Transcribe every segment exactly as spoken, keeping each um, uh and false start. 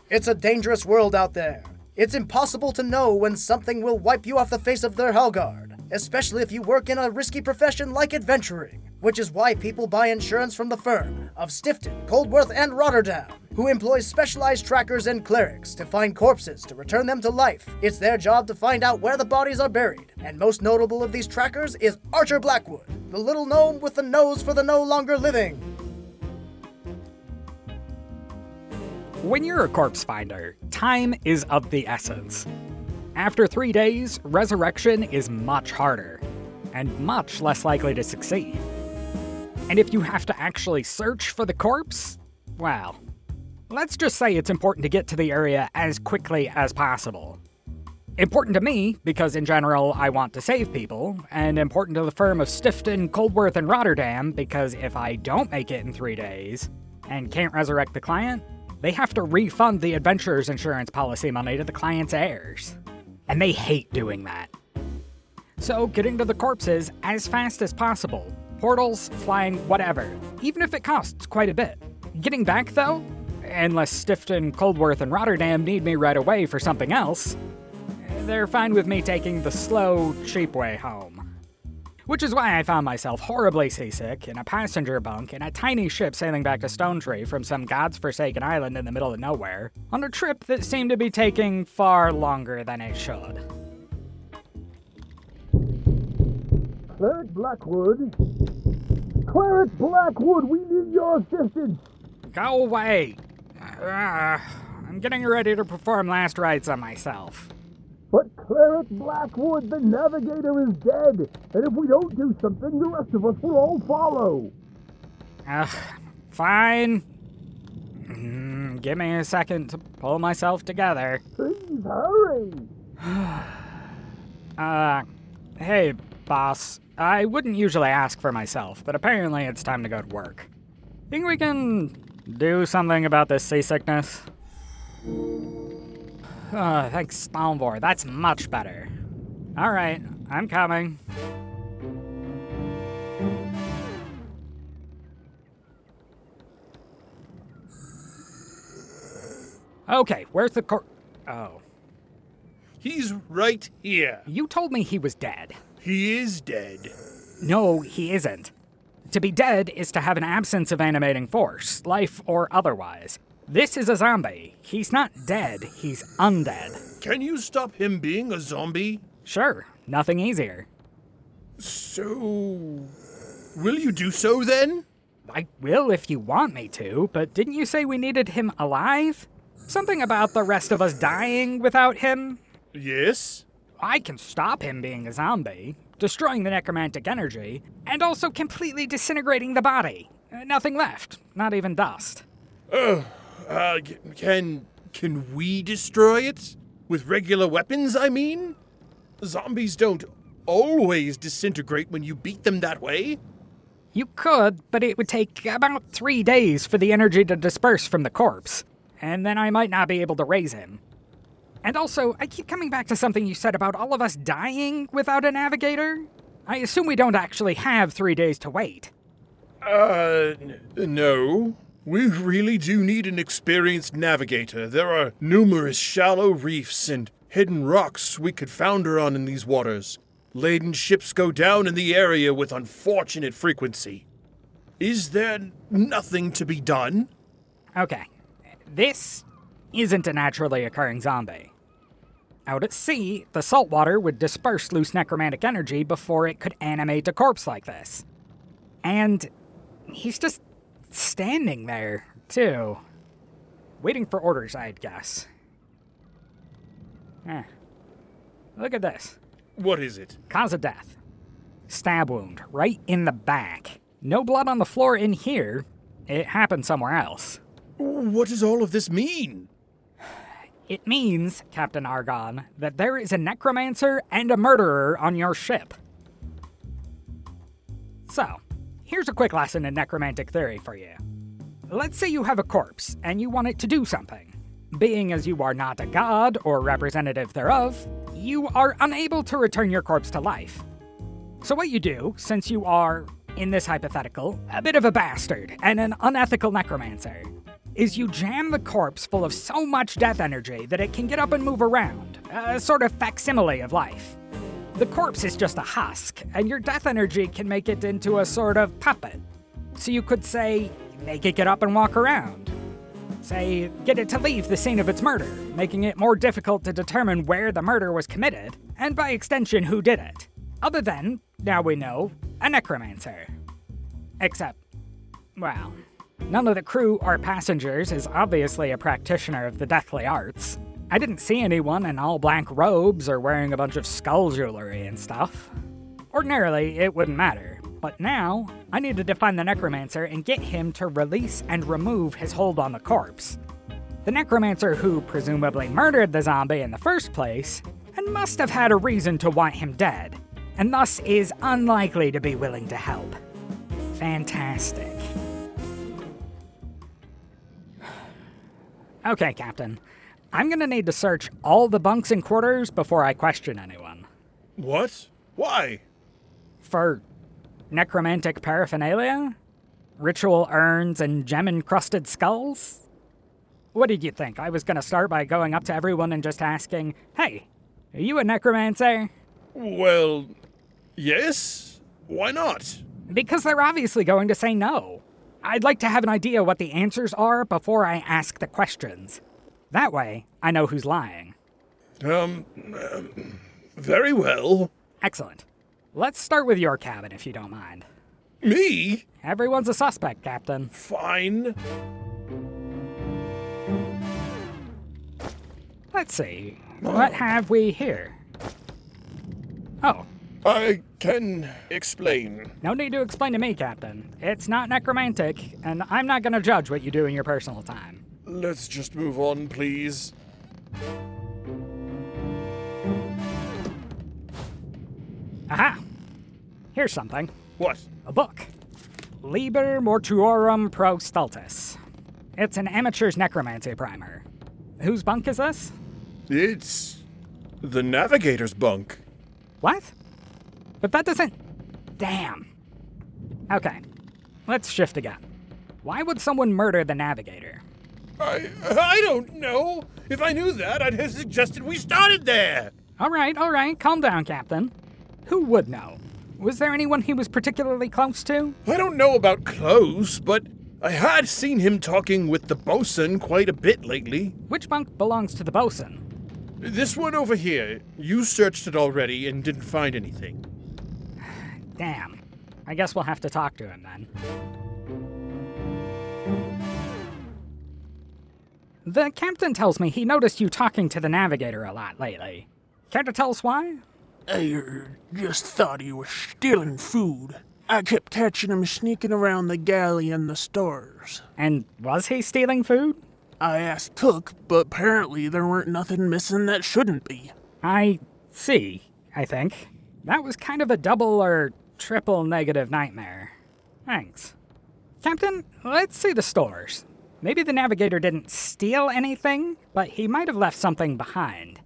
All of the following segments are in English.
It's a dangerous world out there. It's impossible to know when something will wipe you off the face of their Helgard, especially if you work in a risky profession like adventuring, which is why people buy insurance from the firm of Stifton, Coldworth, and Rotterdam, who employs specialized trackers and clerics to find corpses to return them to life. It's their job to find out where the bodies are buried, and most notable of these trackers is Archer Blackwood, the little gnome with the nose for the no longer living. When you're a corpse finder, time is of the essence. After three days, resurrection is much harder, and much less likely to succeed. And if you have to actually search for the corpse, well, let's just say it's important to get to the area as quickly as possible. Important to me, because in general I want to save people, and important to the firm of Stifton, Coldworth, and Rotterdam, because if I don't make it in three days, and can't resurrect the client, they have to refund the adventurer's insurance policy money to the client's heirs. And they hate doing that. So getting to the corpses as fast as possible. Portals, flying, whatever. Even if it costs quite a bit. Getting back, though, unless Stifton, Coldworth, and Rotterdam need me right away for something else, they're fine with me taking the slow, cheap way home. Which is why I found myself horribly seasick in a passenger bunk in a tiny ship sailing back to Stone Tree from some god's-forsaken island in the middle of nowhere, on a trip that seemed to be taking far longer than it should. Cleric Blackwood? Cleric Blackwood, we need your assistance! Go away! Uh, I'm getting ready to perform last rites on myself. But Cleric Blackwood, the Navigator, is dead, and if we don't do something, the rest of us will all follow. Ugh, fine. Mm, give me a second to pull myself together. Please hurry! uh, hey, boss. I wouldn't usually ask for myself, but apparently it's time to go to work. Think we can do something about this seasickness? Uh, thanks, Stalvor. That's much better. Alright, I'm coming. Okay, where's the cor- Oh. He's right here. You told me he was dead. He is dead. No, he isn't. To be dead is to have an absence of animating force, life or otherwise. This is a zombie. He's not dead, he's undead. Can you stop him being a zombie? Sure, nothing easier. So... will you do so then? I will if you want me to, but didn't you say we needed him alive? Something about the rest of us dying without him? Yes? I can stop him being a zombie, destroying the necromantic energy, and also completely disintegrating the body. Nothing left, not even dust. Oh. Uh, can... can we destroy it? With regular weapons, I mean? Zombies don't always disintegrate when you beat them that way. You could, but it would take about three days for the energy to disperse from the corpse, and then I might not be able to raise him. And also, I keep coming back to something you said about all of us dying without a navigator. I assume we don't actually have three days to wait. Uh, n- no. We really do need an experienced navigator. There are numerous shallow reefs and hidden rocks we could founder on in these waters. Laden ships go down in the area with unfortunate frequency. Is there nothing to be done? Okay, this isn't a naturally occurring zombie. Out at sea, the salt water would disperse loose necromantic energy before it could animate a corpse like this. And he's just standing there, too. Waiting for orders, I'd guess. Eh. Look at this. What is it? Cause of death. Stab wound, right in the back. No blood on the floor in here. It happened somewhere else. What does all of this mean? It means, Captain Argon, that there is a necromancer and a murderer on your ship. So, here's a quick lesson in necromantic theory for you. Let's say you have a corpse, and you want it to do something. Being as you are not a god or representative thereof, you are unable to return your corpse to life. So what you do, since you are, in this hypothetical, a bit of a bastard and an unethical necromancer, is you jam the corpse full of so much death energy that it can get up and move around, a sort of facsimile of life. The corpse is just a husk, and your death energy can make it into a sort of puppet. So you could say, make it get up and walk around. Say, get it to leave the scene of its murder, making it more difficult to determine where the murder was committed, and by extension, who did it. Other than, now we know, a necromancer. Except, well, none of the crew or passengers is obviously a practitioner of the deathly arts. I didn't see anyone in all black robes or wearing a bunch of skull jewelry and stuff. Ordinarily, it wouldn't matter, but now, I needed to find the necromancer and get him to release and remove his hold on the corpse. The necromancer who presumably murdered the zombie in the first place, and must have had a reason to want him dead, and thus is unlikely to be willing to help. Fantastic. Okay, Captain. I'm gonna need to search all the bunks and quarters before I question anyone. What? Why? For necromantic paraphernalia? Ritual urns and gem-encrusted skulls? What did you think? I was gonna start by going up to everyone and just asking, hey, are you a necromancer? Well, yes? Why not? Because they're obviously going to say no. I'd like to have an idea what the answers are before I ask the questions. That way, I know who's lying. Um, um, very well. Excellent. Let's start with your cabin, if you don't mind. Me? Everyone's a suspect, Captain. Fine. Let's see. What have we here? Oh, I can explain. no need to explain to me, Captain. It's not necromantic, and I'm not gonna judge what you do in your personal time. Let's just move on, please. Aha! Here's something. What? A book. Liber Mortuorum Pro Stultus. It's an amateur's necromancy primer. Whose bunk is this? It's the navigator's bunk. What? But that doesn't... Damn. Okay, let's shift again. Why would someone murder the navigator? I I don't know. If I knew that, I'd have suggested we started there. All right, all right, calm down, Captain. Who would know? Was there anyone he was particularly close to? I don't know about close, but I had seen him talking with the bosun quite a bit lately. Which bunk belongs to the bosun? This one over here. You searched it already and didn't find anything. Damn. I guess we'll have to talk to him then. The captain tells me he noticed you talking to the navigator a lot lately. Care to tell us why? I uh, just thought he was stealing food. I kept catching him sneaking around the galley and the stores. And was he stealing food? I asked Cook, but apparently there weren't nothing missing that shouldn't be. I see, I think. That was kind of a double or triple negative nightmare. Thanks. Captain, let's see the stores. Maybe the navigator didn't steal anything, but he might have left something behind.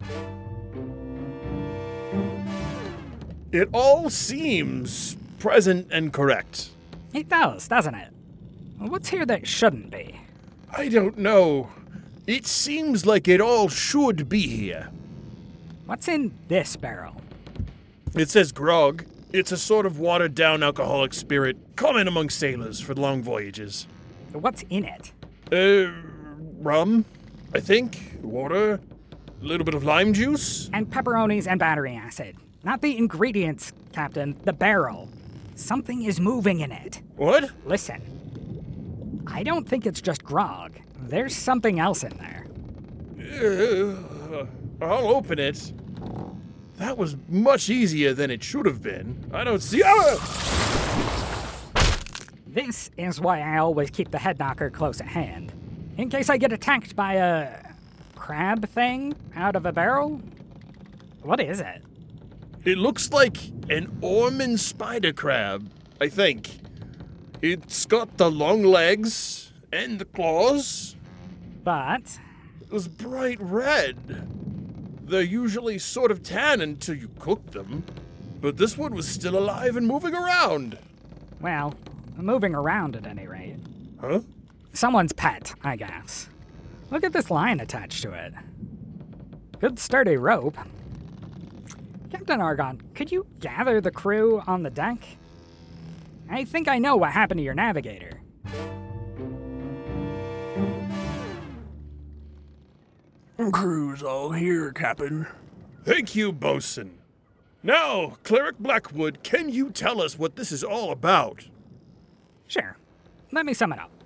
It all seems present and correct. It does, doesn't it? What's here that shouldn't be? I don't know. It seems like it all should be here. What's in this barrel? It says grog. It's a sort of watered-down alcoholic spirit common among sailors for long voyages. What's in it? Uh, rum, I think. Water. A little bit of lime juice. And pepperonis and battery acid. Not the ingredients, Captain, the barrel. Something is moving in it. What? Listen. I don't think it's just grog. There's something else in there. Uh, I'll open it. That was much easier than it should have been. I don't see. Ah! This is why I always keep the head knocker close at hand. In case I get attacked by a crab thing out of a barrel? What is it? It looks like an Orman spider crab, I think. It's got the long legs and the claws. But It was bright red. They're usually sort of tan until you cook them. But this one was still alive and moving around. well, moving around at any rate. Huh? Someone's pet, I guess. Look at this line attached to it. Good sturdy rope. Captain Argon, could you gather the crew on the deck? I think I know what happened to your navigator. Crew's all here, Captain. Thank you, Bosun. Now, Cleric Blackwood, can you tell us what this is all about? Sure. Let me sum it up.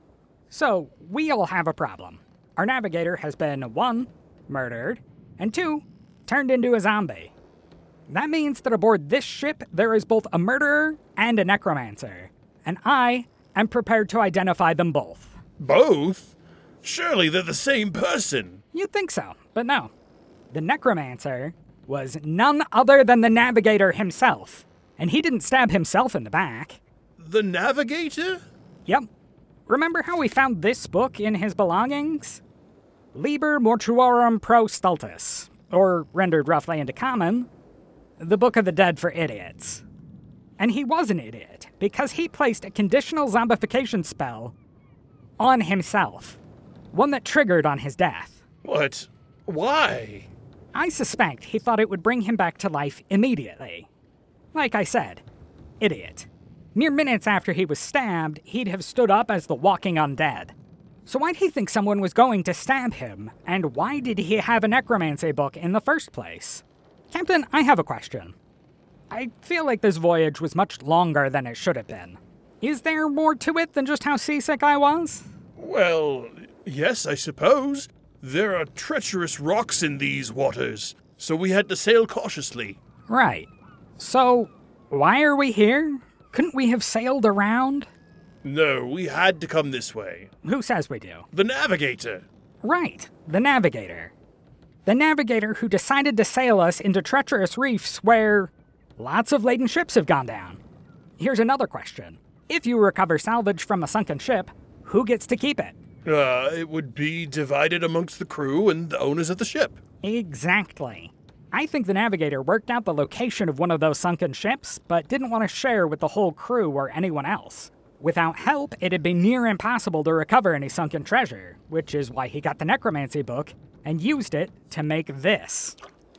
So, we all have a problem. Our navigator has been, one, murdered, and two, turned into a zombie. That means that aboard this ship, there is both a murderer and a necromancer, and I am prepared to identify them both. Both? Surely they're the same person. You'd think so, but no. The necromancer was none other than the navigator himself, and he didn't stab himself in the back. The Navigator? Yep. Remember how we found this book in his belongings? Liber Mortuorum Pro Stultus, or rendered roughly into common, the Book of the Dead for Idiots. And he was an idiot, because he placed a conditional zombification spell on himself, one that triggered on his death. What? Why? I suspect he thought it would bring him back to life immediately. Like I said, idiot. Mere minutes after he was stabbed, he'd have stood up as the walking undead. So why'd he think someone was going to stab him, and why did he have a necromancy book in the first place? Captain, I have a question. I feel like this voyage was much longer than it should have been. Is there more to it than just how seasick I was? Well, yes, I suppose. There are treacherous rocks in these waters, so we had to sail cautiously. Right. So, why are we here? Couldn't we have sailed around? No, we had to come this way. Who says we do? The Navigator. Right, the Navigator. The Navigator who decided to sail us into treacherous reefs where lots of laden ships have gone down. Here's another question. If you recover salvage from a sunken ship, who gets to keep it? Uh, it would be divided amongst the crew and the owners of the ship. Exactly. I think the Navigator worked out the location of one of those sunken ships, but didn't want to share with the whole crew or anyone else. Without help, it'd be near impossible to recover any sunken treasure, which is why he got the necromancy book and used it to make this.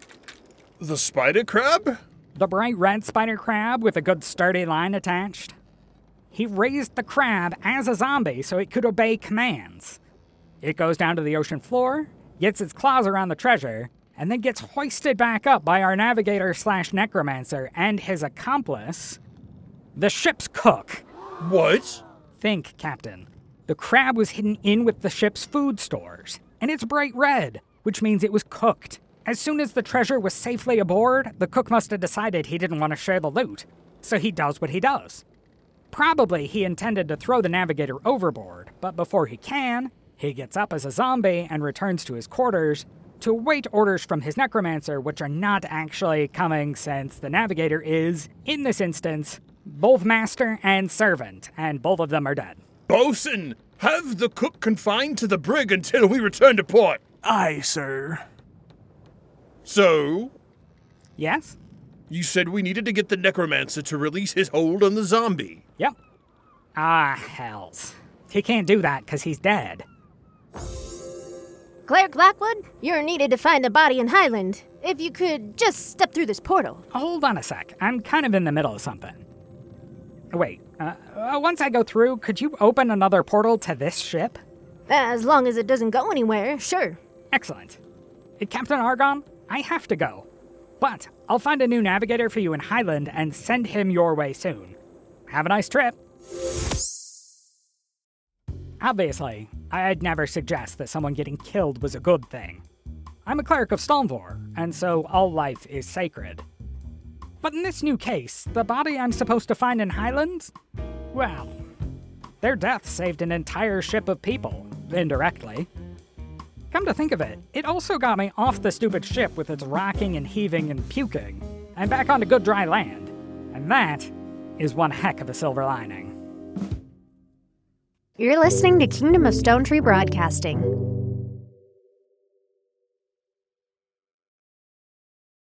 The spider crab? The bright red spider crab with a good sturdy line attached. He raised the crab as a zombie so it could obey commands. It goes down to the ocean floor, gets its claws around the treasure, and then gets hoisted back up by our navigator slash necromancer and his accomplice, the ship's cook. What? Think, Captain. The crab was hidden in with the ship's food stores, and it's bright red, which means it was cooked. As soon as the treasure was safely aboard, the cook must have decided he didn't want to share the loot, so he does what he does. Probably he intended to throw the navigator overboard, but before he can, he gets up as a zombie and returns to his quarters to await orders from his necromancer, which are not actually coming since the navigator is, in this instance, both master and servant, and both of them are dead. Bosun, have the cook confined to the brig until we return to port. Aye, sir. So? Yes? You said we needed to get the necromancer to release his hold on the zombie. Yep. Ah, hells. He can't do that because he's dead. Cleric Blackwood, you're needed to find the body in Highland. If you could just step through this portal. Hold on a sec. I'm kind of in the middle of something. Wait, uh, uh, once I go through, could you open another portal to this ship? As long as it doesn't go anywhere, sure. Excellent. Uh, Captain Argon, I have to go. But I'll find a new navigator for you in Highland and send him your way soon. Have a nice trip. Obviously, I'd never suggest that someone getting killed was a good thing. I'm a cleric of Stonvor, and so all life is sacred. But in this new case, the body I'm supposed to find in Highland? Well, their death saved an entire ship of people, indirectly. Come to think of it, it also got me off the stupid ship with its rocking and heaving and puking, and back onto good dry land. And that is one heck of a silver lining. You're listening to Kingdom of Stone Tree Broadcasting.